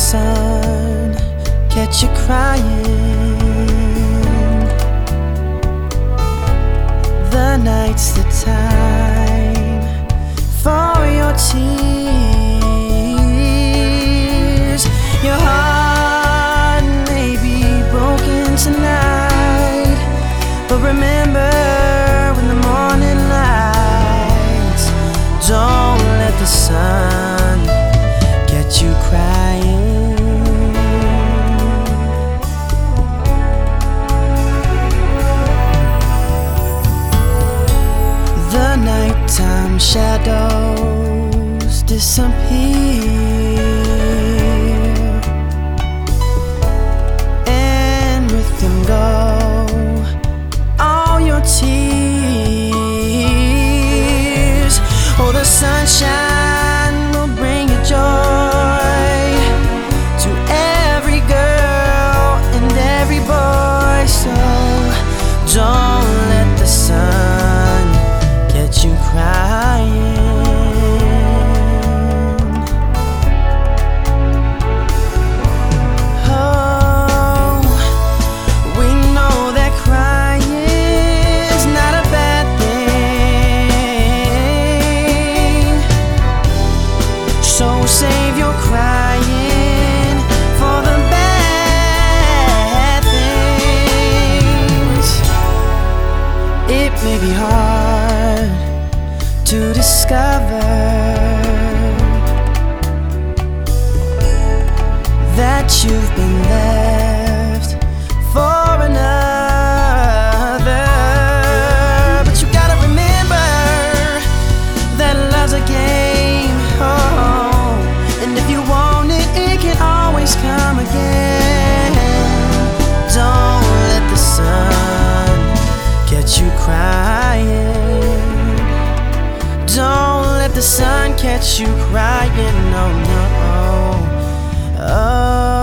sun catch you crying. The night's the time for your tears. Your heart may be broken tonight, but remember, when the morning lights, don't let the sun get you crying. The nighttime shadows disappear, and with them go all your tears. Oh, the sunshine will bring you joy to every girl and every boy. So don't let the sun get you crying. Oh, we know that crying is not a bad thing, so save your crying for the bad things. It may be hard to discover that you've been left for another, but you gotta remember that love's a game. Oh, and if you want it, it can always come again. Don't let the sun get you crying. Don't let the sun catch you crying, no, no. Oh.